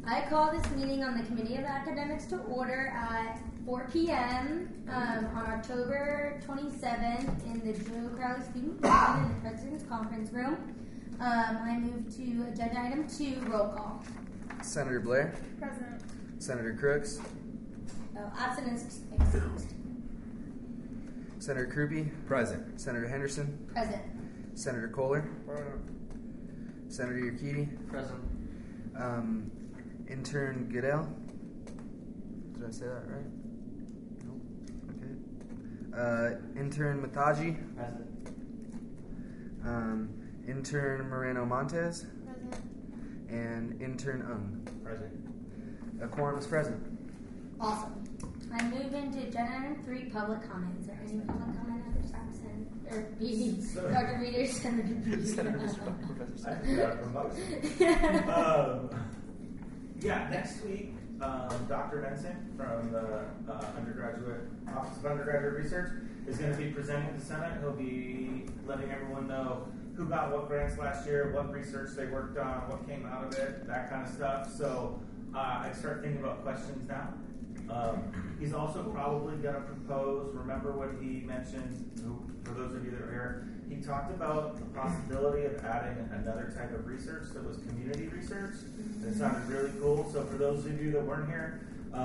I call this meeting on the Committee of Academics to order at 4 p.m. On October 27th in the Joe Crowley Student Building in the President's Conference Room. I move to agenda item 2, roll call. Senator Blair. Present. Senator Crooks. Absent and excused. Senator Krupe. Present. Senator Henderson. Present. Senator Kohler. Senator Urquidy. Present. Intern Goodell. Did I say that right? Nope. Okay. Intern Mataji. Present. Intern Moreno Montez. Present. And intern Ung. Present. A quorum is present. Awesome. I move into agenda item 3, public comments. Is there any public comment at this time? Or Dr. Reader, Senator I got a promotion. Next week, Dr. Vincent from the Office of Undergraduate Research is going to be presenting to the Senate. He'll be letting everyone know who got what grants last year, what research they worked on, what came out of it, that kind of stuff. So I start thinking about questions now. He's also probably going to propose, remember what he mentioned, for those of you that are here, he talked about the possibility of adding another type of research that was community research. It sounded really cool. So for those of you that weren't here,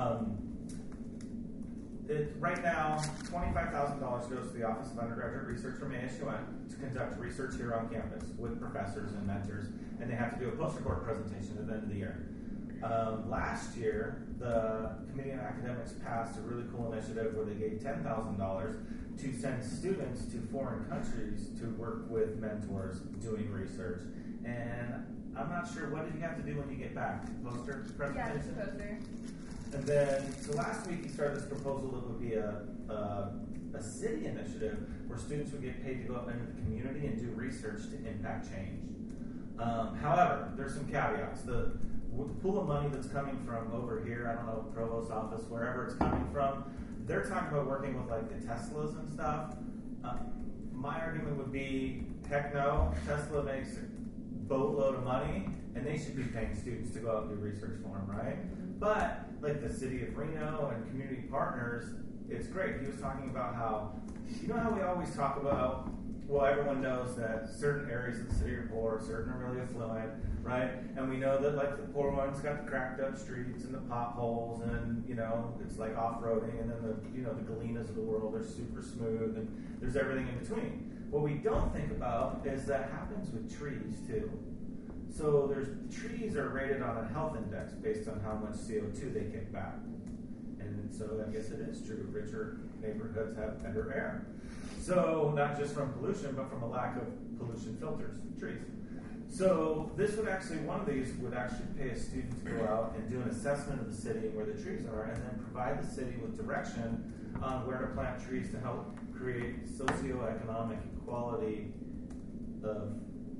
right now, $25,000 goes to the Office of Undergraduate Research from ASUN to conduct research here on campus with professors and mentors, and they have to do a post-report presentation at the end of the year. Last year, the Committee on Academics passed a really cool initiative where they gave $10,000 to send students to foreign countries to work with mentors doing research. And I'm not sure, what did you have to do when you get back? Poster presentation? Yeah, just a poster. And then, so last week he started this proposal that would be a city initiative where students would get paid to go out into the community and do research to impact change. However, there's some caveats. The pool of money that's coming from over here, I don't know, Provost's office, wherever it's coming from, they're talking about working with like the Teslas and stuff. My argument would be, heck no, Tesla makes a boatload of money, and they should be paying students to go out and do research for them, right? But like the city of Reno and community partners, it's great. He was talking about how, you know how we always talk about, well, everyone knows that certain areas of the city are poor, certain are really affluent, right? And we know that like the poor ones got the cracked up streets and the potholes, and it's like off-roading, and then the the Galenas of the world are super smooth, and there's everything in between. What we don't think about is that happens with trees too. So trees are rated on a health index based on how much CO2 they kick back. And so I guess it is true. Richer neighborhoods have better air. So not just from pollution, but from a lack of pollution filters, trees. So one of these would actually pay a student to go out and do an assessment of the city and where the trees are, and then provide the city with direction on where to plant trees to help create socioeconomic equality of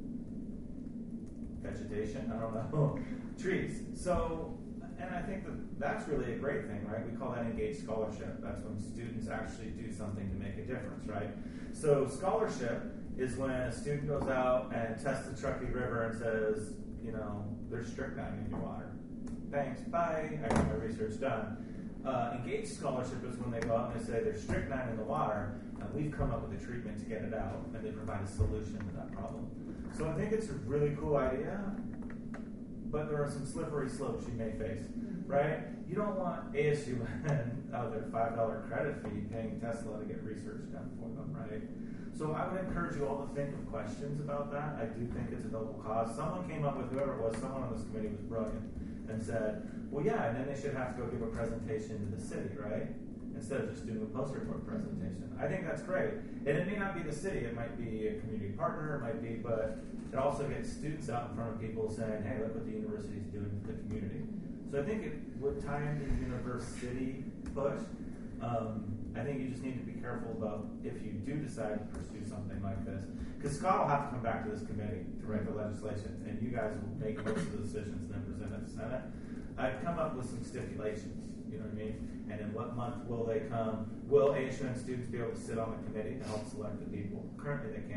vegetation, I don't know, trees. So, and I think that's really a great thing, right? We call that engaged scholarship. That's when students actually do something to make a difference, right? So scholarship is when a student goes out and tests the Truckee River and says, there's strychnine in your water. Thanks, bye, I got my research done. Engaged scholarship is when they go out and they say there's strychnine in the water, and we've come up with a treatment to get it out, and they provide a solution to that problem. So I think it's a really cool idea, but there are some slippery slopes you may face, right? You don't want ASUN out of their $5 credit fee paying Tesla to get research done for them, right? So I would encourage you all to think of questions about that. I do think it's a noble cause. Someone came up with, whoever it was, someone on this committee was brilliant, and said, well, yeah, and then they should have to go give a presentation to the city, right? Instead of just doing a post-report presentation. I think that's great. And it may not be the city, it might be a community partner, but it also gets students out in front of people saying, hey, look what the university's doing for the community. So I think it would tie into the university push. I think you just need to be careful about if you do decide to pursue something like this. Because Scott will have to come back to this committee to write the legislation, and you guys will make most of the decisions and then present it to the Senate. I've come up with some stipulations, you know what I mean? And in what month will they come? Will ASUN students be able to sit on the committee to help select the people? Currently they can.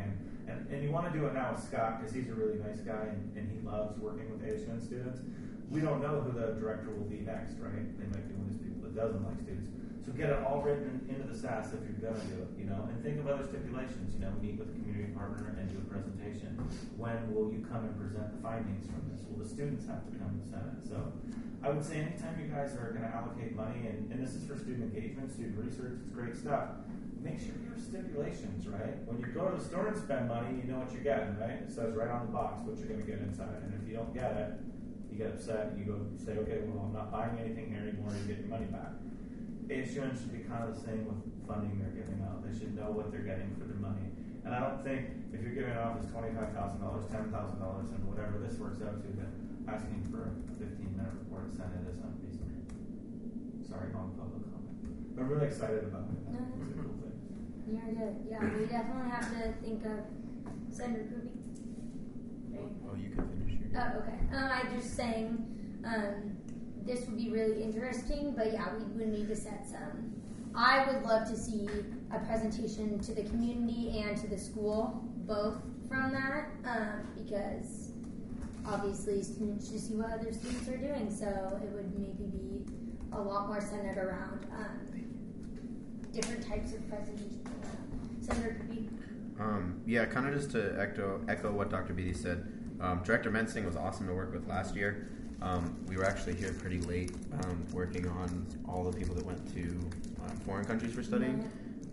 And you want to do it now with Scott because he's a really nice guy and he loves working with ASUN students. We don't know who the director will be next, right? They might be one of those people that doesn't like students. So get it all written into the SAS if you're going to do it, and think of other stipulations. Meet with a community partner and do a presentation. When will you come and present the findings from this? Will the students have to come to the Senate? So I would say anytime you guys are going to allocate money, and this is for student engagement, student research, it's great stuff. Make sure you have stipulations, right? When you go to the store and spend money, you know what you're getting, right? It says right on the box what you're going to get inside. And if you don't get it, you get upset and you go say, okay, well, I'm not buying anything here anymore, you get your money back. ASUN should be kind of the same with funding they're giving out. They should know what they're getting for their money. And I don't think if you're giving out this $25,000, $10,000, and whatever this works out to, that asking for a 15-minute report at Senate is unreasonable. Sorry, wrong public comment. But I'm really excited about it. No, It's a cool thing. You're good. Yeah, we definitely have to think of Senator Ruby. Oh, you can finish your. Oh, okay. I'm just saying, this would be really interesting, but yeah, we would need to set some. I would love to see a presentation to the community and to the school, both from that, because obviously students should see what other students are doing, so it would maybe be a lot more centered around different types of presentations. Senator Kirby? Yeah, kind of just to echo what Dr. Beatty said. Director Mensing was awesome to work with last year. We were actually here pretty late working on all the people that went to foreign countries for studying.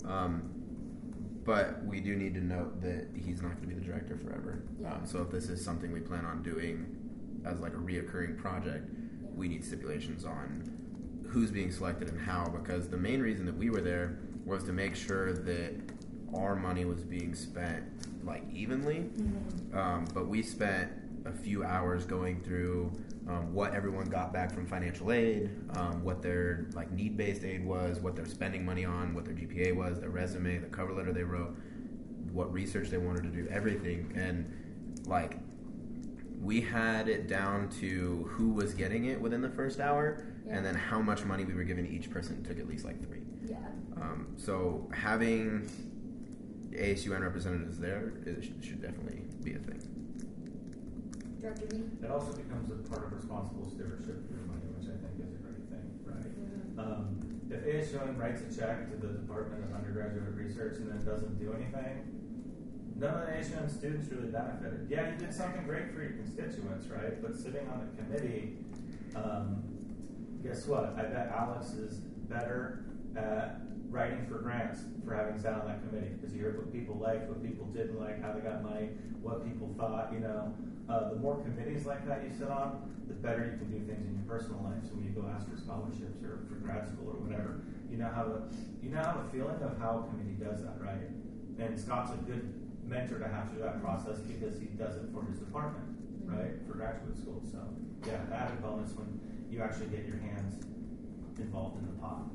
But we do need to note that he's not going to be the director forever. So if this is something we plan on doing as like a reoccurring project, we need stipulations on who's being selected and how, because the main reason that we were there was to make sure that our money was being spent like evenly. But we spent a few hours going through what everyone got back from financial aid, what their like need-based aid was, what they're spending money on, what their GPA was, their resume, the cover letter they wrote, what research they wanted to do, everything. And like we had it down to who was getting it within the first hour, and then how much money we were giving each person took at least like 3. So having ASUN representatives there should definitely be a thing. Director Beatty? It also becomes a part of responsible stewardship for your money, which I think is a great thing, right? If ASUN writes a check to the Department of Undergraduate Research and then doesn't do anything, none of the ASUN students really benefited. Yeah, you did something great for your constituents, right? But sitting on the committee, guess what? I bet Alex is better at writing for grants for having sat on that committee because he heard what people liked, what people didn't like, how they got money, what people thought, The more committees like that you sit on, the better you can do things in your personal life. So when you go ask for scholarships or for grad school or whatever, you now have a feeling of how a committee does that, right? And Scott's a good mentor to have through that process because he does it for his department, right, for graduate school. So yeah, the added bonus when you actually get your hands involved in the pot.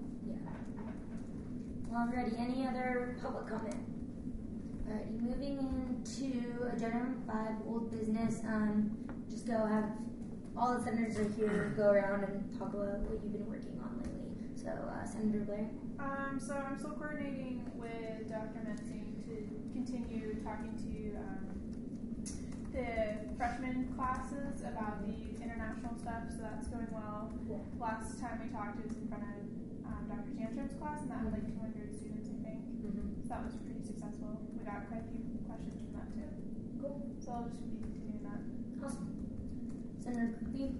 Well, alrighty, any other public comment? Alrighty, moving into agenda 5, old business. Just go have all the senators are here, go around and talk about what you've been working on lately. So, Senator Blair? So I'm still coordinating with Dr. Mensing to continue talking to the freshman classes about the international stuff, so that's going well. Cool. Last time we talked, it was in front of Dr. Tantrim's class, and that had like 200 students, I think. So that was pretty successful. We got quite a few questions from that too. Cool. So I'll just be continuing that. Awesome. Senator Kirby?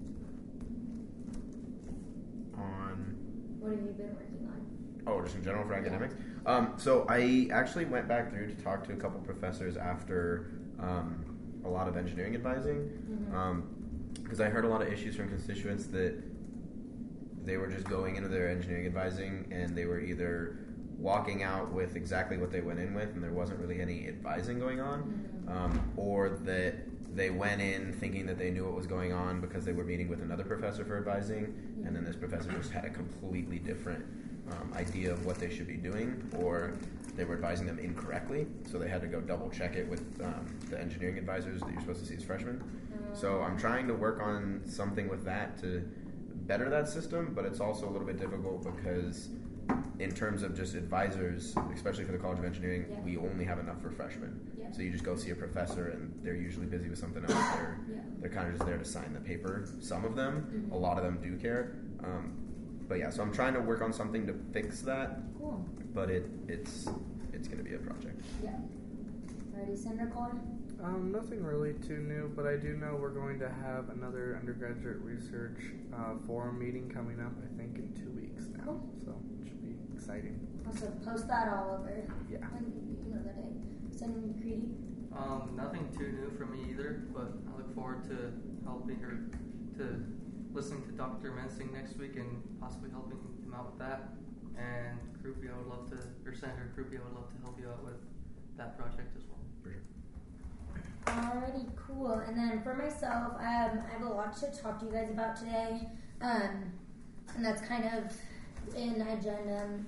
On What have you been working on? Oh, just in general for academics? So I actually went back through to talk to a couple professors after a lot of engineering advising, because I heard a lot of issues from constituents that they were just going into their engineering advising and they were either walking out with exactly what they went in with and there wasn't really any advising going on, or that they went in thinking that they knew what was going on because they were meeting with another professor for advising, and then this professor just had a completely different idea of what they should be doing, or they were advising them incorrectly, so they had to go double check it with the engineering advisors that you're supposed to see as freshmen. So I'm trying to work on something with that to better that system, but it's also a little bit difficult because in terms of just advisors, especially for the College of Engineering, Yeah. we only have enough for freshmen. Yeah. So you just go see a professor, and they're usually busy with something else. They're kind of just there to sign the paper. Some of them, a lot of them do care. But yeah, so I'm trying to work on something to fix that. Cool. But it's going to be a project. Yeah. Ready, Senator Cole? Nothing really too new, but I do know we're going to have another undergraduate research forum meeting coming up, I think, in 2 weeks now. Cool. So it should be exciting. Also, post that all over. Yeah. That day. Senator McCready? Nothing too new for me either, but I look forward to helping or to listening to Dr. Mensing next week and possibly helping him out with that. And Krupia, I would love to, or Senator Krupia, I would love to help you out with that project as well. For sure. Alrighty, cool. And then for myself, I have a lot to talk to you guys about today, and that's kind of in agenda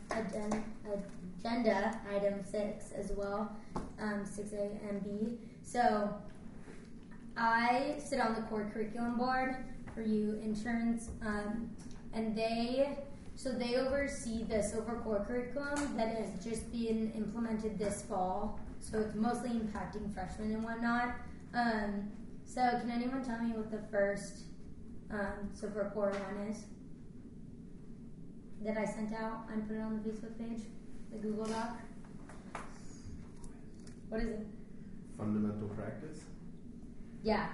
item 6 as well, 6A and B. So I sit on the core curriculum board for you interns, and they oversee the Silver Core curriculum that has just been implemented this fall. So it's mostly impacting freshmen and whatnot. So can anyone tell me what the first Silver Core one is that I sent out? I put it on the Facebook page, the Google Doc. What is it? Fundamental practice? Yeah.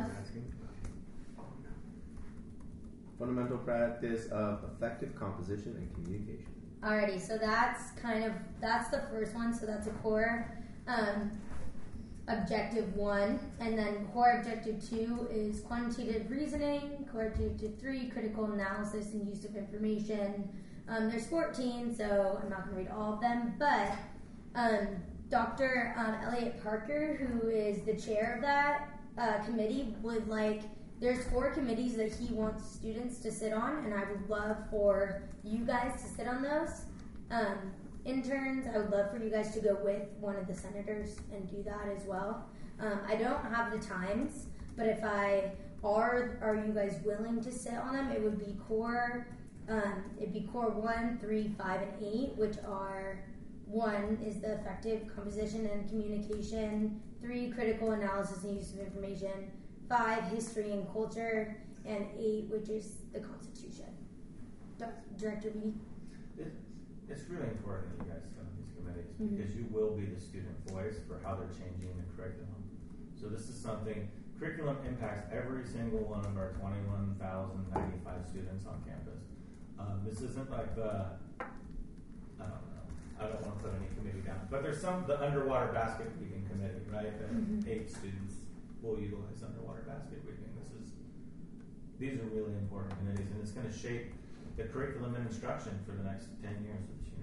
Fundamental practice of effective composition and communication. Alrighty, so that's the first one. So that's a core objective 1, and then core objective 2 is quantitative reasoning. Core objective 3, critical analysis and use of information. There's 14, so I'm not going to read all of them, but Dr. Elliot Parker, who is the chair of that committee, there's 4 committees that he wants students to sit on, and I would love for you guys to sit on those. Interns, I would love for you guys to go with one of the senators and do that as well. I don't have the times, but if are you guys willing to sit on them? It would be core 1, 3, 5, and 8, which are 1 is the effective composition and communication, 3 critical analysis and use of information, 5 history and culture, and 8 which is the Constitution. Director Beatty? It's really important that you guys sit on these committees because you will be the student voice for how they're changing the curriculum. So this is something, curriculum impacts every single one of our 21,095 students on campus. This isn't like I don't want to put any committee down, but there's the underwater basket weaving committee, right? That 8 students will utilize underwater basket weaving. These are really important committees, and it's going to shape the curriculum and instruction for the next 10 years of this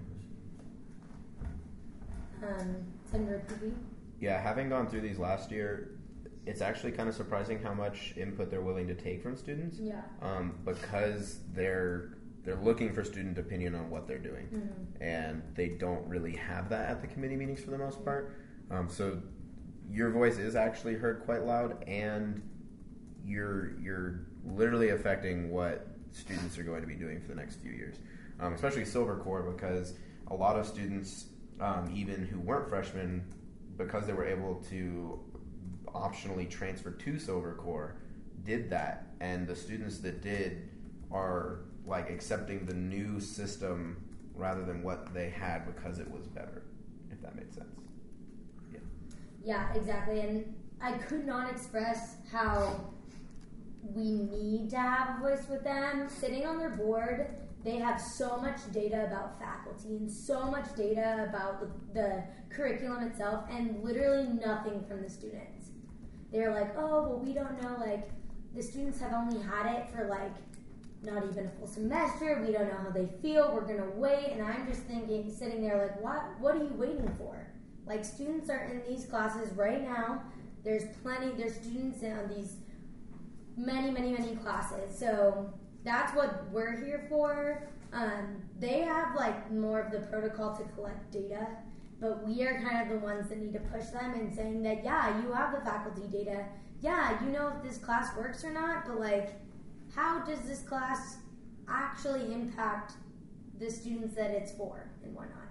university. Senator Kuby? Yeah, having gone through these last year, it's actually kind of surprising how much input they're willing to take from students. Yeah. Because they're looking for student opinion on what they're doing, and they don't really have that at the committee meetings for the most part. So your voice is actually heard quite loud, and you're literally affecting what students are going to be doing for the next few years, especially Silver Core, because a lot of students, even who weren't freshmen, because they were able to optionally transfer to Silver Core, did that, and the students that did are accepting the new system rather than what they had because it was better, if that made sense. Yeah, exactly, and I could not express how we need to have a voice with them. Sitting on their board, they have so much data about faculty and so much data about the curriculum itself, and literally nothing from the students. They're like, oh, well, we don't know, the students have only had it for not even a full semester, we don't know how they feel, we're gonna wait, and I'm just thinking, sitting there what are you waiting for? Students are in these classes right now, there's students in these many classes, so that's what we're here for. They have more of the protocol to collect data, but we are kind of the ones that need to push them and saying that, yeah, you have the faculty data, yeah, you know if this class works or not, but how does this class actually impact the students that it's for and whatnot.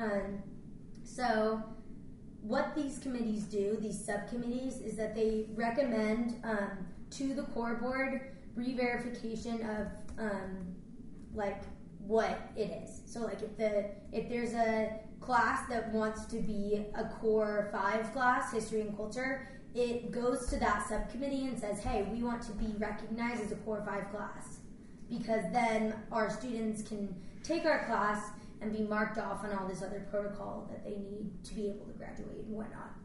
So what these committees do, these subcommittees, is that they recommend to the core board re-verification of like what it is. So like if there's a class that wants to be a core 5 class, history and culture, it goes to that subcommittee and says, hey, we want to be recognized as a core 5 class, because then our students can take our class and be marked off on all this other protocol that they need to be able to graduate and whatnot.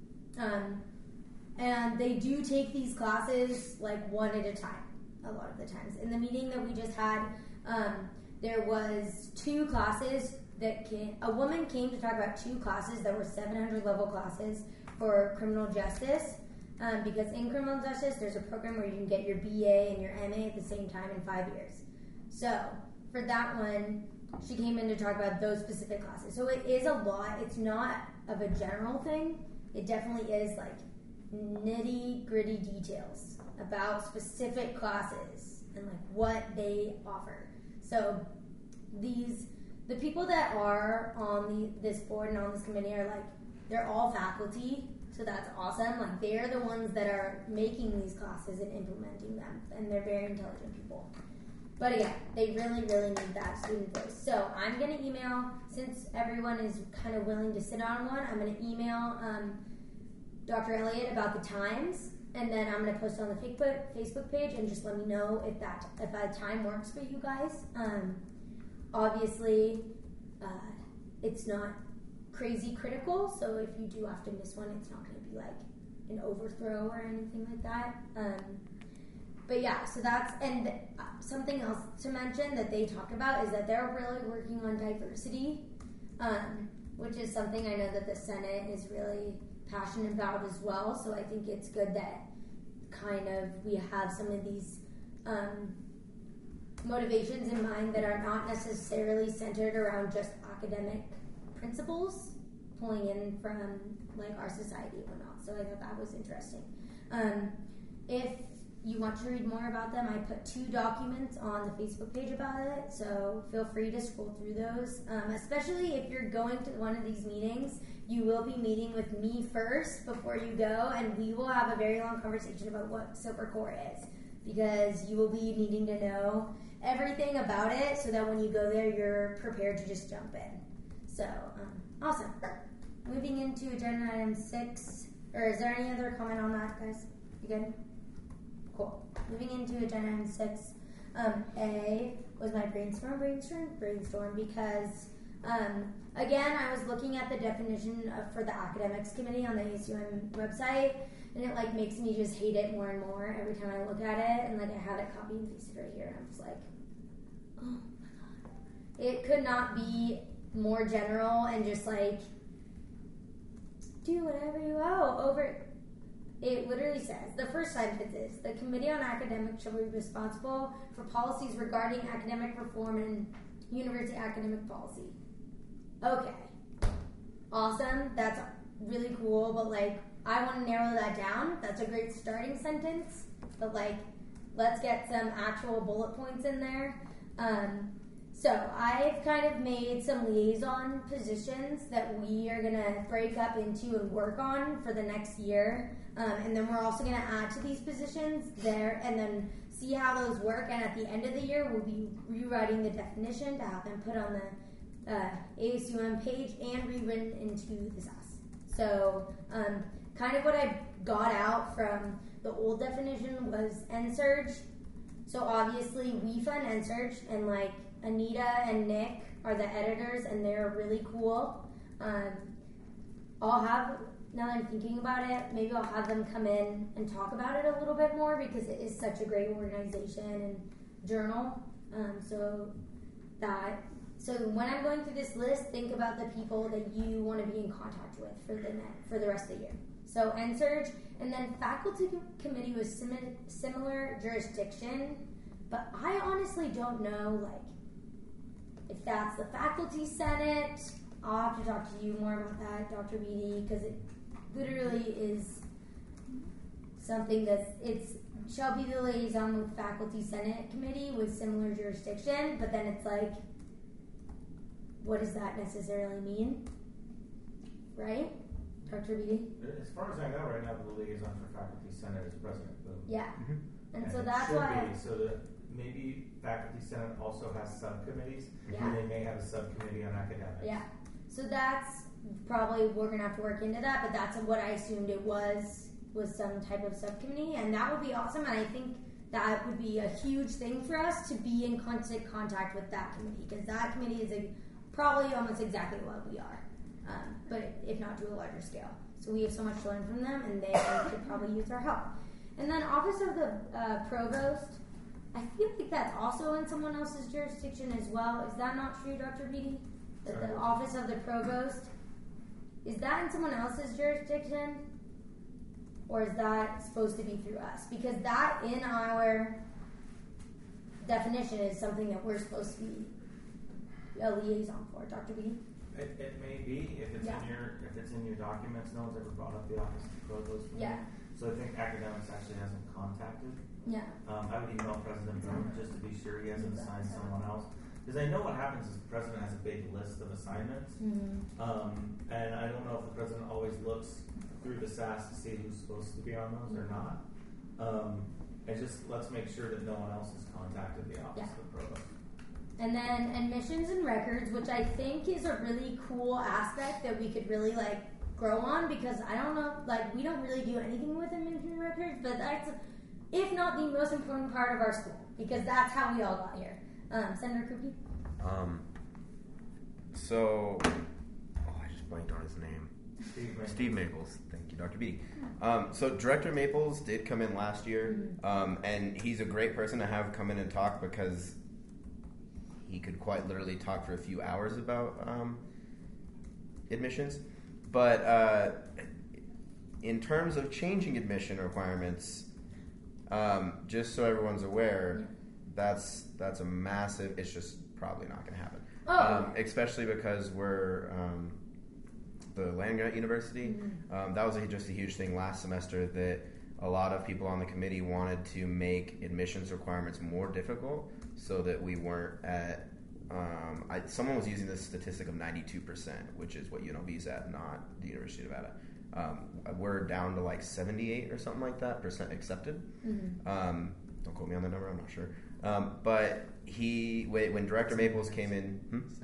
And they do take these classes like one at a time, a lot of the times. In the meeting that we just had, there was 2 classes that a woman came to talk about 2 classes that were 700 level classes for criminal justice. Because in criminal justice, there's a program where you can get your BA and your MA at the same time in 5 years. So for that one, she came in to talk about those specific classes. So it is a lot. It's not of a general thing. It definitely is like nitty gritty details about specific classes and like what they offer. So the people that are on this board and on this committee are like, they're all faculty. So that's awesome. Like they're the ones that are making these classes and implementing them, and they're very intelligent people. But again, they really, really need that student voice. So I'm going to email, since everyone is kind of willing to sit on one, I'm going to email Dr. Elliott about the times, and then I'm going to post it on the Facebook page and just let me know if that time works for you guys. Obviously, it's not crazy critical, so if you do have to miss one, it's not going to be like an overthrow or anything like that. But yeah, so that's, and something else to mention that they talk about is that they're really working on diversity, which is something I know that the Senate is really passionate about as well. So I think it's good that kind of we have some of these motivations in mind that are not necessarily centered around just academic principles, pulling in from like our society and whatnot. So I thought that was interesting. If you want to read more about them, I put 2 documents on the Facebook page about it, so feel free to scroll through those. Especially if you're going to one of these meetings, you will be meeting with me first before you go, and we will have a very long conversation about what Silver Core is, because you will be needing to know everything about it so that when you go there, you're prepared to just jump in. So, awesome. Moving into agenda item 6, or is there any other comment on that, guys? You good? Cool. Moving into agenda item 6, A was my brainstorm because, again, I was looking at the definition for the academics committee on the ASUM website, and it like makes me just hate it more and more every time I look at it, and like I have it copied and pasted right here, and I'm just like, oh my god. It could not be more general and just like, do whatever you over. It literally says, the first sentence is, the Committee on Academics shall be responsible for policies regarding academic reform and university academic policy. Okay. Awesome. That's really cool, but like, I want to narrow that down. That's a great starting sentence, but like, let's get some actual bullet points in there. So I've kind of made some liaison positions that we are going to break up into and work on for the next year. And then we're also going to add to these positions there and then see how those work. And at the end of the year, we'll be rewriting the definition to have them put on the ASUM page and rewritten into the SAS. So kind of what I got out from the old definition was NSurge. So obviously we fund NSurge, and like Anita and Nick are the editors, and they're really cool. I'll have, now that I'm thinking about it, maybe I'll have them come in and talk about it a little bit more, because it is such a great organization and journal. So when I'm going through this list, think about the people that you want to be in contact with for the rest of the year. So NSurge, and then faculty committee was similar jurisdiction, but I honestly don't know like if that's the faculty senate. I'll have to talk to you more about that, Dr. Beatty, because it literally is something it shall be the liaison with faculty senate committee with similar jurisdiction, but then it's like what does that necessarily mean? Right? Dr. Beatty? As far as I know, right now the liaison for Faculty Senate is President Boone. Yeah. And so it that's should why. be, so that maybe Faculty Senate also has subcommittees, Yeah. and they may have a subcommittee on academics. Yeah. So that's probably, we're going to have to work into that, but that's what I assumed it was some type of subcommittee, and that would be awesome, and I think that would be a huge thing for us to be in constant contact with that committee, because that committee is probably almost exactly what we are, but if not to a larger scale. So we have so much to learn from them, and they could probably use our help. And then Office of the Provost, I feel like that's also in someone else's jurisdiction as well. Is that not true, Dr. Beatty? That the Office of the Provost, is that in someone else's jurisdiction? Or is that supposed to be through us? Because that in our definition is something that we're supposed to be a liaison for, Dr. B. It may be if it's in your documents. No one's ever brought up the Office of the Provost. Yeah. So I think academics actually hasn't contacted. Yeah. I would email President Boone just to be sure he hasn't assigned someone else. Because I know what happens is the president has a big list of assignments, and I don't know if the president always looks through the SAS to see who's supposed to be on those or not. And just let's make sure that no one else has contacted the Office of the Provost. And then admissions and records, which I think is a really cool aspect that we could really grow on, because I don't know, we don't really do anything with admissions and records, but that's, if not the most important part of our school, because that's how we all got here. Senator Krupe? I just blanked on his name. Steve Maples. Thank you, Dr. Beatty. So Director Maples did come in last year, and he's a great person to have come in and talk, because he could quite literally talk for a few hours about admissions. But in terms of changing admission requirements, just so everyone's aware, that's a massive. It's just probably not going to happen. Especially because we're the land-grant university. That was just a huge thing last semester, that a lot of people on the committee wanted to make admissions requirements more difficult, so that we weren't at. Someone was using this statistic of 92%, which is what UNLV's at, not the University of Nevada. We're down to 78 or something like that % accepted. Don't quote me on the number, I'm not sure. But when Director Maples came in,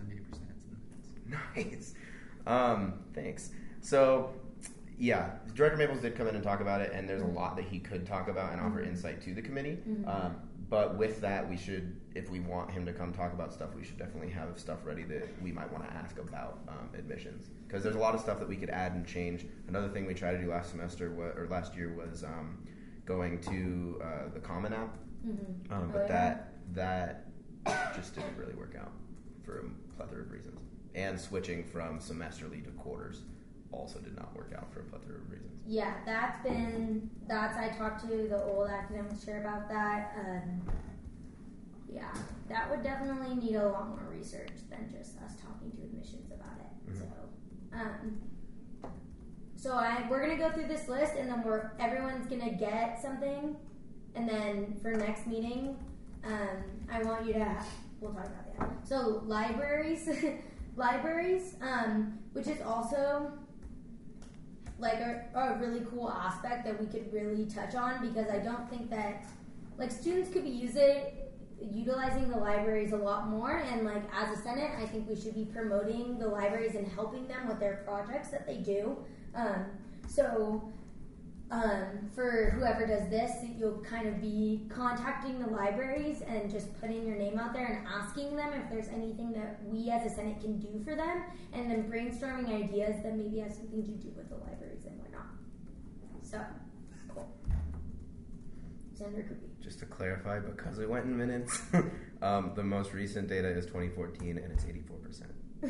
78%. Nice. Thanks. So, yeah, Director Maples did come in and talk about it, and there's a lot that he could talk about and offer insight to the committee. But with that, we should, if we want him to come talk about stuff, we should definitely have stuff ready that we might want to ask about admissions, because there's a lot of stuff that we could add and change. Another thing we tried to do last year was going to the Common App, but that just didn't really work out for a plethora of reasons. And switching from semesterly to quarters also did not work out for a plethora of reasons. Yeah, I talked to the old academics chair about that. Yeah, that would definitely need a lot more research than just us talking to admissions about it. So we're gonna go through this list, and then everyone's gonna get something, and then for next meeting, I want you to. We'll talk about that. So libraries, which is also a really cool aspect that we could really touch on, because I don't think that students could be utilizing the libraries a lot more, and as a Senate, I think we should be promoting the libraries and helping them with their projects that they do. For whoever does this, you'll kind of be contacting the libraries and just putting your name out there and asking them if there's anything that we as a Senate can do for them, and then brainstorming ideas that maybe has something to do with the libraries and whatnot. So, cool. Senator Krupe. Just to clarify, because it went in minutes, the most recent data is 2014, and it's 84%.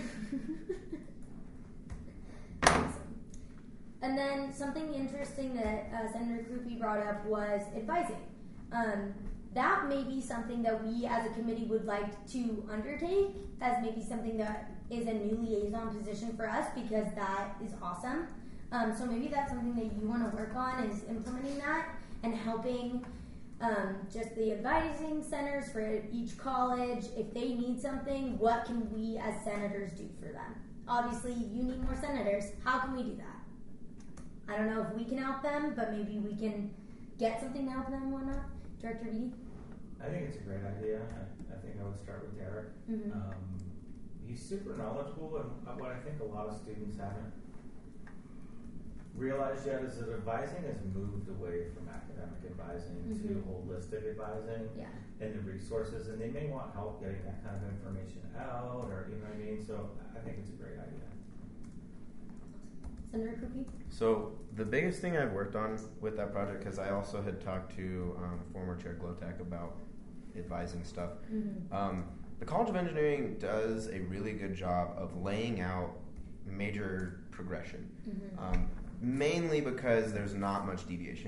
Awesome. And then something interesting that Senator Krupe brought up was advising. That may be something that we as a committee would like to undertake as maybe something that is a new liaison position for us, because that is awesome. So maybe that's something that you want to work on, is implementing that and helping just the advising centers for each college. If they need something, what can we as senators do for them? Obviously, you need more senators. How can we do that? I don't know if we can help them, but maybe we can get something to help them. Why not? Director V? I think it's a great idea. I think I would start with Derek. He's super knowledgeable, and what I think a lot of students haven't realized yet is that advising has moved away from academic advising to holistic advising and the resources, and they may want help getting that kind of information out, or you know what I mean. So I think it's a great idea. Senator Krupe? So the biggest thing I've worked on with that project, because I also had talked to former Chair Glotek about advising stuff. The College of Engineering does a really good job of laying out major progression, mainly because there's not much deviation.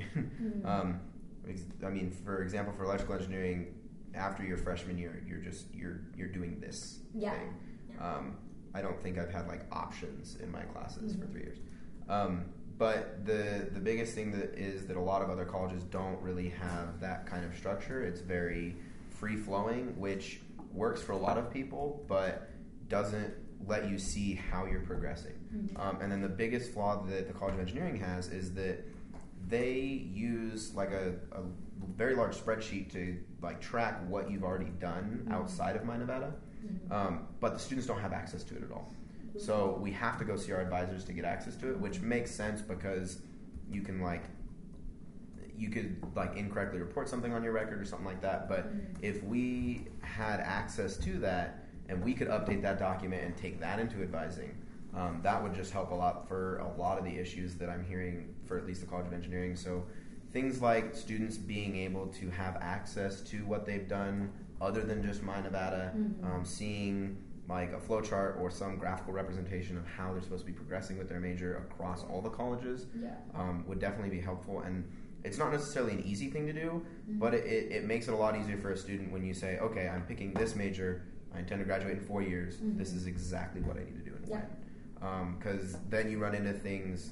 I mean, for example, for electrical engineering, after your freshman year, you're doing this thing. I don't think I've had like options in my classes for 3 years. But the biggest thing that a lot of other colleges don't really have that kind of structure. It's very free flowing, which works for a lot of people, but doesn't let you see how you're progressing. And then the biggest flaw that the College of Engineering has is that they use like a very large spreadsheet to like track what you've already done outside of My Nevada, but the students don't have access to it at all. So we have to go see our advisors to get access to it, which makes sense because you could incorrectly report something on your record or something like that. But if we had access to that and we could update that document and take that into advising, that would just help a lot for a lot of the issues that I'm hearing for at least the College of Engineering. So things like students being able to have access to what they've done other than just My Nevada, seeing like a flow chart or some graphical representation of how they're supposed to be progressing with their major across all the colleges would definitely be helpful. And it's not necessarily an easy thing to do, but it makes it a lot easier for a student when you say, okay, I'm picking this major, I intend to graduate in 4 years, this is exactly what I need to do in plan. Because then you run into things,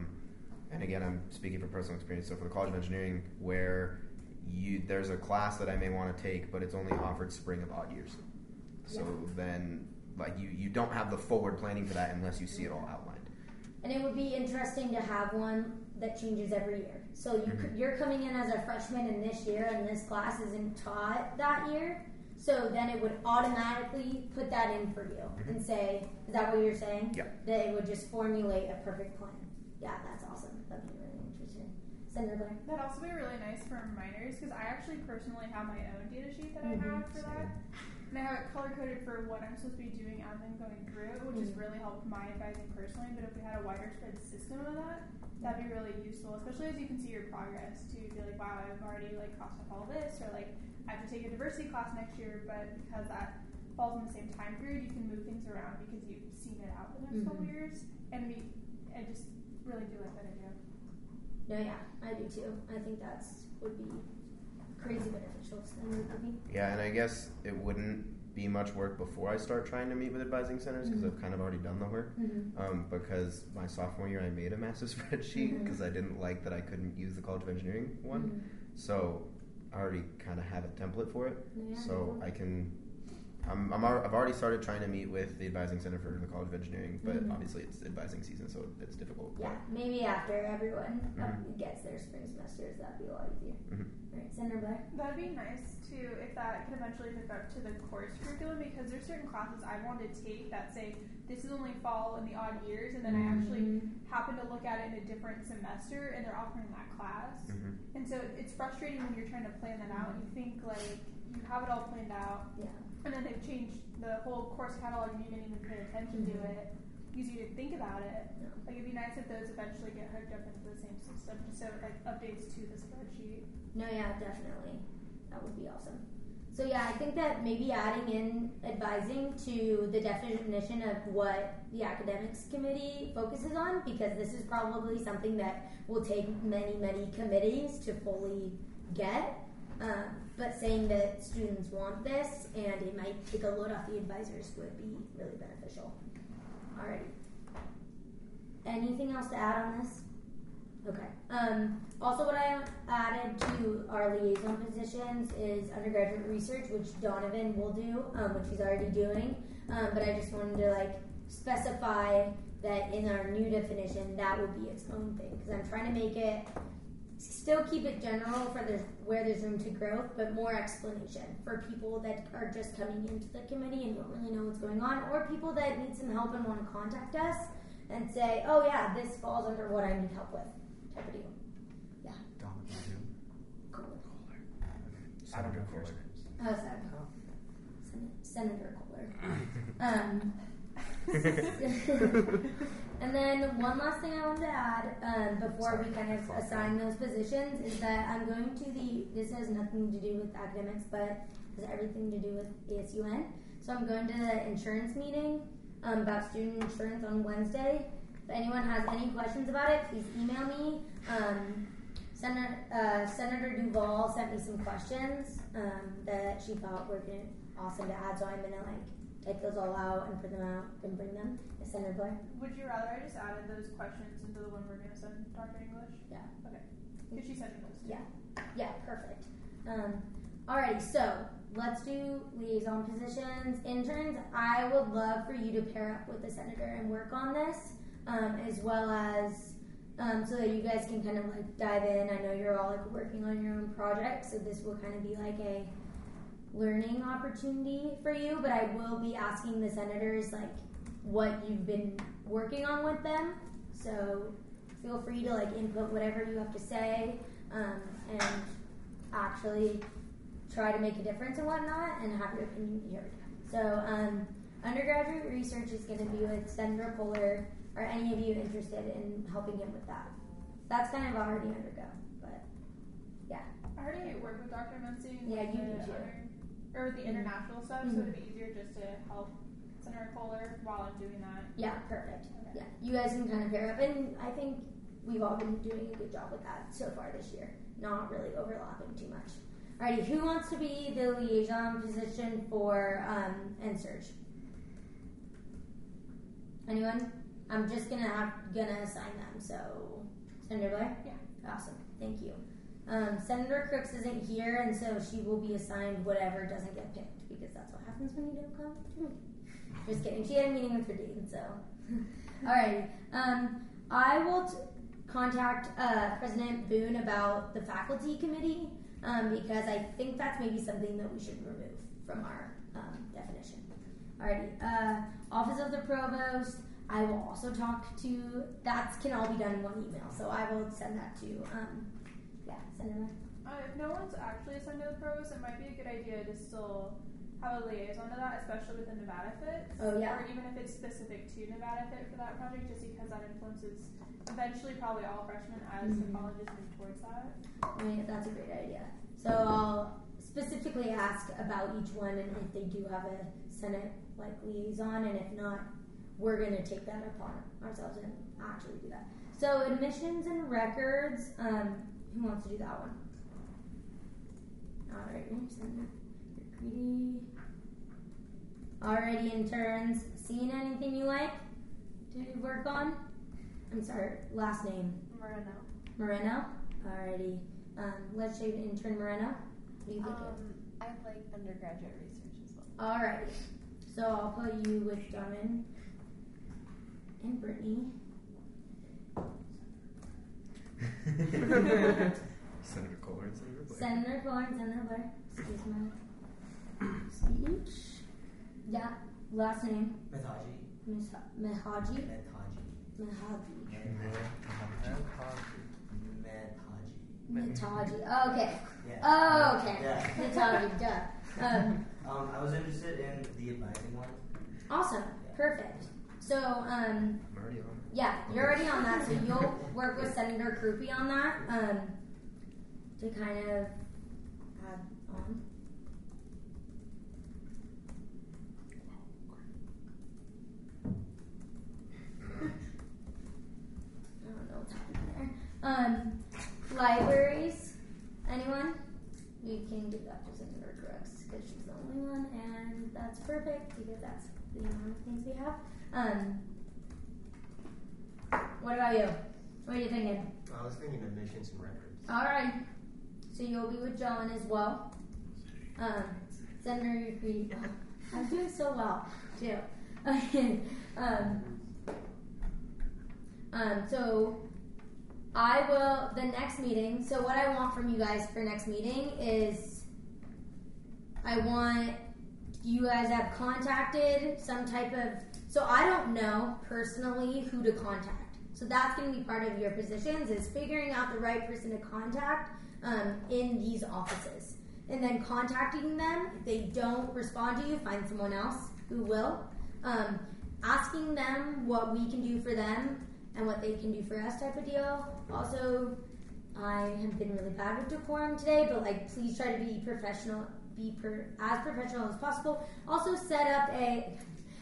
and again, I'm speaking from personal experience, so for the College of Engineering, where there's a class that I may want to take, but it's only offered spring of odd years. So then, like, you don't have the forward planning for that unless you see it all outlined. And it would be interesting to have one that changes every year. So you're coming in as a freshman in this year, and this class isn't taught that year. So then it would automatically put that in for you and say, is that what you're saying? Yeah. That it would just formulate a perfect plan. Yeah, that's awesome. That'd be really interesting. Senator Blair? That'd also be really nice for minors, because I actually personally have my own data sheet that I have for that. And I have it color-coded for what I'm supposed to be doing as I'm going through it, which has really helped my advising personally. But if we had a wider spread system of that, that'd be really useful, especially as you can see your progress, to be like, wow, I've already like crossed off all this, or like I have to take a diversity class next year, but because that falls in the same time period, you can move things around because you've seen it out the next couple years. And I just really do like that idea. No, yeah, I do too. I think would be crazy beneficial. Yeah, and I guess it wouldn't be much work before I start trying to meet with advising centers because I've kind of already done the work. Because my sophomore year I made a massive spreadsheet because I didn't like that I couldn't use the College of Engineering one. So I already kind of have a template for it. So I can. I've already started trying to meet with the advising center for the College of Engineering, but obviously it's advising season, so it's difficult. Yeah, maybe after everyone gets their spring semesters, that'd be a lot easier. Right, Senator Blair? That'd be nice too if that could eventually hook up to the course curriculum, because there's certain classes I wanted to take that say this is only fall in the odd years, and then I actually happen to look at it in a different semester and they're offering that class. And so it's frustrating when you're trying to plan that out and you think like you have it all planned out. And then they've changed the whole course catalog and you didn't even pay attention to it. Because you didn't think about it. Like it'd be nice if those eventually get hooked up into the same system, just so it like updates to the spreadsheet. No, yeah, definitely. That would be awesome. So yeah, I think that maybe adding in advising to the definition of what the academics committee focuses on, because this is probably something that will take many, many committees to fully get. But saying that students want this and it might take a load off the advisors would be really beneficial. Alrighty. Anything else to add on this? Okay. Also, what I added to our liaison positions is undergraduate research, which Donovan will do, which he's already doing. But I just wanted to specify that in our new definition, that will be its own thing, because I'm trying to make it still keep it general for where there's room to growth, but more explanation for people that are just coming into the committee and don't really know what's going on, or people that need some help and want to contact us and say, oh yeah, this falls under what I need help with, type of deal. Yeah. Kohler. Senator Kohler. Oh, sorry. Senator Kohler. And then one last thing I wanted to add before we kind of assign those positions is that I'm going to this has nothing to do with academics, but has everything to do with ASUN. So I'm going to the insurance meeting about student insurance on Wednesday. If anyone has any questions about it, please email me. Senator Duvall sent me some questions that she thought were awesome to add, so I'm going to type those all out and print them out and bring them. Senator Blair? Would you rather I just added those questions into the one we're going to send Dr. English? Yeah. Okay. Because she sent me those too. Yeah, perfect. Alrighty, so let's do liaison positions. Interns, I would love for you to pair up with the senator and work on this, as well as so that you guys can kind of dive in. I know you're all working on your own projects, so this will kind of be a learning opportunity for you, but I will be asking the senators what you've been working on with them, so feel free to input whatever you have to say, and actually try to make a difference and whatnot and have your opinion heard. So undergraduate research is going to be with Senator Kohler. Are any of you interested in helping him with that? That's kind of already undergo, but yeah. I already work with Dr. Mensing. Yeah, you do too. Or with the international stuff, so it'd be easier just to help Senator Kohler while I'm doing that. Yeah, perfect. Okay. Yeah, you guys can kind of pair up, and I think we've all been doing a good job with that so far this year. Not really overlapping too much. Alrighty, who wants to be the liaison position for NSurge? Anyone? I'm just gonna assign them. So, Senator Blair? Yeah. Awesome. Thank you. Senator Crooks isn't here, and so she will be assigned whatever doesn't get picked, because that's what happens when you don't come to me. Just kidding. She had a meeting with her dean, so. Alright. I will contact President Boone about the faculty committee, because I think that's maybe something that we should remove from our definition. Alrighty. Office of the Provost, I will also talk to, that can all be done in one email, so I will send that to, Senator. If no one's actually assigned to the provost, it might be a good idea to still have a liaison to that, especially with the Nevada Fit. Oh, yeah. Or even if it's specific to Nevada Fit for that project, just because that influences eventually probably all freshmen as the colleges move towards that. I mean, that's a great idea. So I'll specifically ask about each one and if they do have a Senate liaison, and if not, we're going to take that upon ourselves and actually do that. So admissions and records, who wants to do that one? Alright, Senator Greedy. Alrighty, interns. Seen anything you like to work on? I'm sorry, last name. Moreno? Alrighty. Let's say intern Moreno. What do you think? I like undergraduate research as well. Alrighty. So I'll put you with Donovan and Brittany. Senator Kohler and Senator Blair. Senator Kohler and Senator Blair. Excuse my speech. Yeah. Last name. Methaji. Mehaji. Metaji. Okay. Yeah. Okay. Yeah. Metaji. Duh. I was interested in the advising one. Awesome. Yeah. Perfect. So, I'm already on. yeah, you're already on that, so you'll work with Senator Krupe on that to kind of add on. I don't know what's happening there. Libraries. Anyone? We can give that to Senator Crooks because she's the only one, and that's perfect because that's the amount of things we have. What about you? What are you thinking? I was thinking admissions and records. All right. So you'll be with John as well. Senator Reed. I'm doing so well too. So I will the next meeting. So what I want from you guys for next meeting is I want you guys have contacted some type of. So I don't know personally who to contact. So that's going to be part of your positions is figuring out the right person to contact in these offices. And then contacting them. If they don't respond to you, find someone else who will. Asking them what we can do for them and what they can do for us type of deal. Also, I have been really bad with decorum today, but like please try to be professional, as professional as possible. Also set up a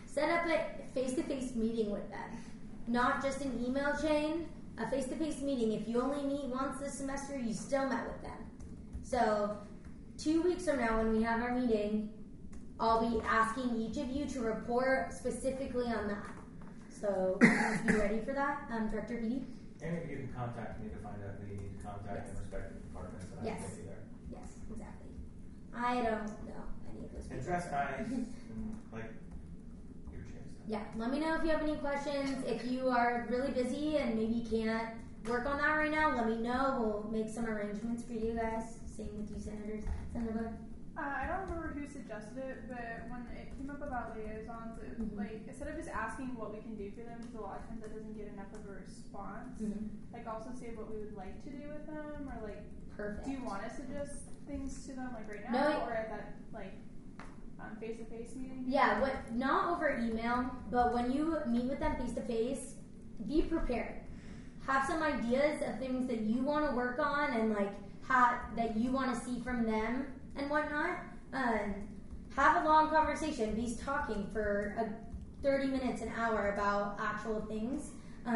face-to-face meeting with them. Not just an email chain, a face-to-face meeting. If you only meet once this semester, you still met with them. So 2 weeks from now when we have our meeting, I'll be asking each of you to report specifically on that. So be ready for that, Director Beatty? Any of you can contact me to find out who you need to contact in respective departments, and I can get you there. Yes, exactly. I don't know any of those people. And dress nice, and like your chance. Yeah, let me know if you have any questions. If you are really busy and maybe can't work on that right now, let me know. We'll make some arrangements for you guys. Same with you, senators. Senator Blair? I don't remember who suggested it, but when it came up about liaisons, it, like instead of just asking what we can do for them, because a lot of times that doesn't get enough of a response. Like also say what we would like to do with them, or like, Perfect. do you want to suggest things to them like right No, now, or at that like face-to-face meeting? Yeah, not over email, but when you meet with them face-to-face, be prepared. Have some ideas of things that you want to work on and like that you want to see from them and whatnot. Have a long conversation. Be talking for 30 minutes, an hour about actual things.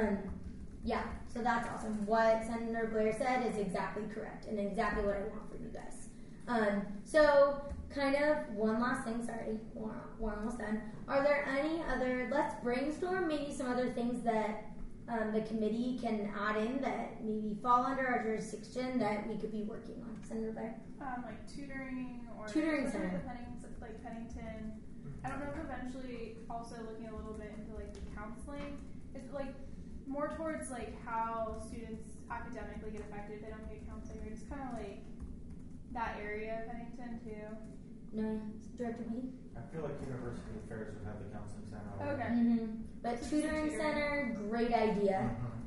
Yeah, so that's awesome. What Senator Blair said is exactly correct and exactly what I want for you guys. So kind of one last thing, sorry, we're almost done. Are there any other, let's brainstorm maybe some other things that the committee can add in that maybe fall under our jurisdiction that we could be working on. Senator Blair? Like tutoring or tutoring center. Like Pennington. I don't know if eventually also looking a little bit into like the counseling. It's like more towards like how students academically get affected if they don't get counseling, or just kind of like that area of Pennington too. No, Director B? I feel like University Affairs would have the counseling center. Okay. But tutoring center, great idea.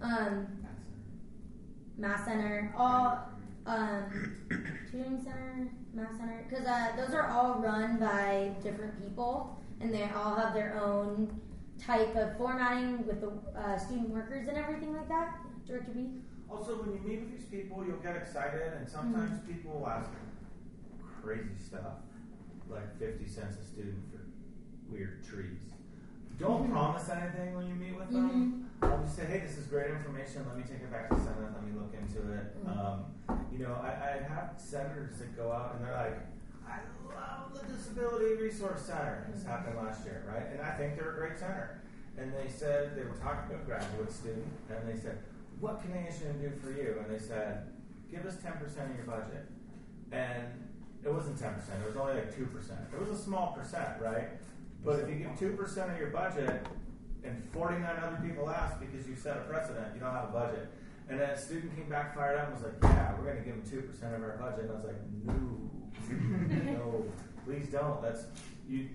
Math center, all tutoring center, math center, because those are all run by different people, and they all have their own type of formatting with the student workers and everything like that. Director B? Also, when you meet with these people, you'll get excited, and sometimes people will ask crazy stuff, like 50 cents a student for weird trees. Don't promise anything when you meet with them. I'll just say, hey, this is great information. Let me take it back to Senate. Let me look into it. I have senators that go out and they're like, I love the Disability Resource Center. This happened last year, right? And I think they're a great center. And they said, they were talking to a graduate student, and they said, what can ASUN do for you? And they said, give us 10% of your budget. And it wasn't 10%. It was only like 2%. It was a small percent, right? But if you give 2% of your budget and 49 other people ask because you set a precedent, you don't have a budget. And then a student came back fired up and was like, yeah, we're going to give them 2% of our budget. And I was like, no, no, please don't. That's, you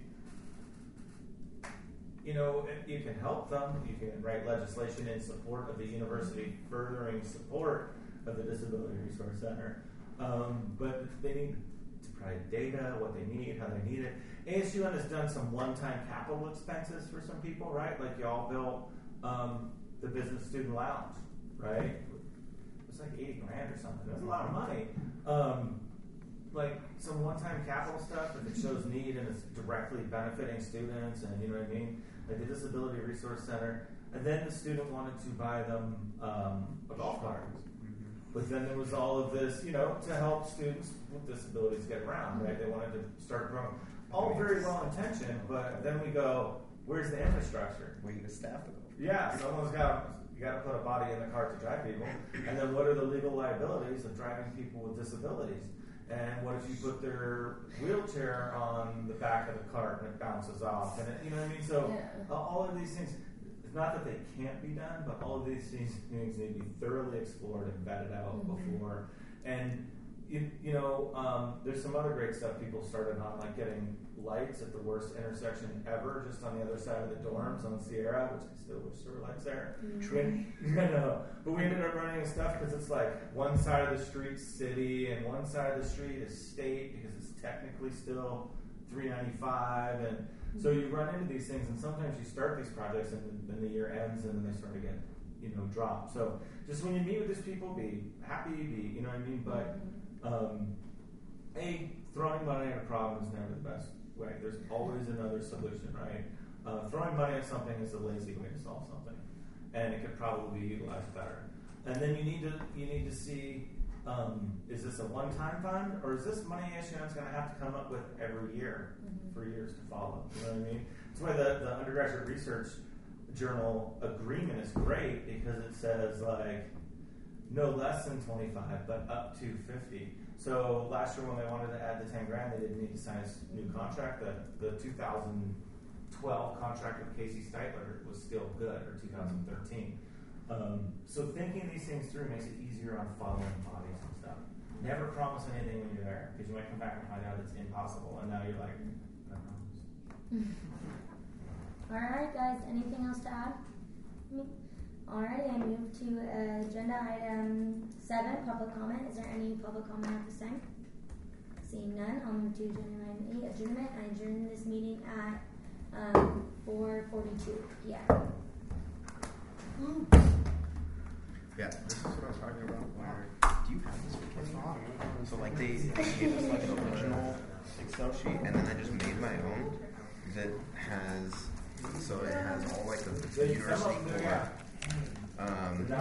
can help them. You can write legislation in support of the university, furthering support of the Disability Resource Center. But they need to provide data, what they need, how they need it. ASUN has done some one-time capital expenses for some people, right? Like y'all built the business student lounge, right? It was like $80,000 or something. It was a lot of money. Like some one-time capital stuff if it shows need and it's directly benefiting students, and you know what I mean? Like the Disability Resource Center. And then the student wanted to buy them a golf cart. But then there was all of this, to help students with disabilities get around, right? They wanted to start growing. All very well intentioned, but then we go, where's the infrastructure? Where you the staff to go? Yeah, someone's got got to put a body in the car to drive people. And then what are the legal liabilities of driving people with disabilities? And what if you put their wheelchair on the back of the cart and it bounces off? And you know what I mean? So all of these things, it's not that they can't be done, but all of these things need to be thoroughly explored and vetted out before. And there's some other great stuff people started on, like getting lights at the worst intersection ever, just on the other side of the dorms on Sierra, which I still wish there were lights there. But we ended up running into stuff because it's like one side of the street city and one side of the street is state because it's technically still 395, and so you run into these things, and sometimes you start these projects and then the year ends and then they start to get dropped. So just when you meet with these people, be happy, you know what I mean, but throwing money at a problem is never the best way. There's always another solution, right? Throwing money at something is a lazy way to solve something, and it could probably be utilized better. And then you need to see, is this a one-time fund, or is this money Ashan's going to have to come up with every year for years to follow? You know what I mean? That's why the undergraduate research journal agreement is great, because it says like no less than 25, but up to 50. So last year when they wanted to add the 10 grand, they didn't need to sign a new contract. The 2012 contract with Casey Steitler was still good, or 2013. So thinking these things through makes it easier on following bodies and stuff. Never promise anything when you're there, because you might come back and find out it's impossible, and now you're like, I promised. Alright guys, anything else to add? Alright, I move to agenda item 7, public comment. Is there any public comment at this time? Seeing none, I'll move to agenda item 8, adjournment. I adjourn this meeting at 4:42 p.m. Yeah, this is what I was talking about. Where do you have this for? So like they gave us like an original Excel sheet, and then I just made my own that has, so it has all like the university core.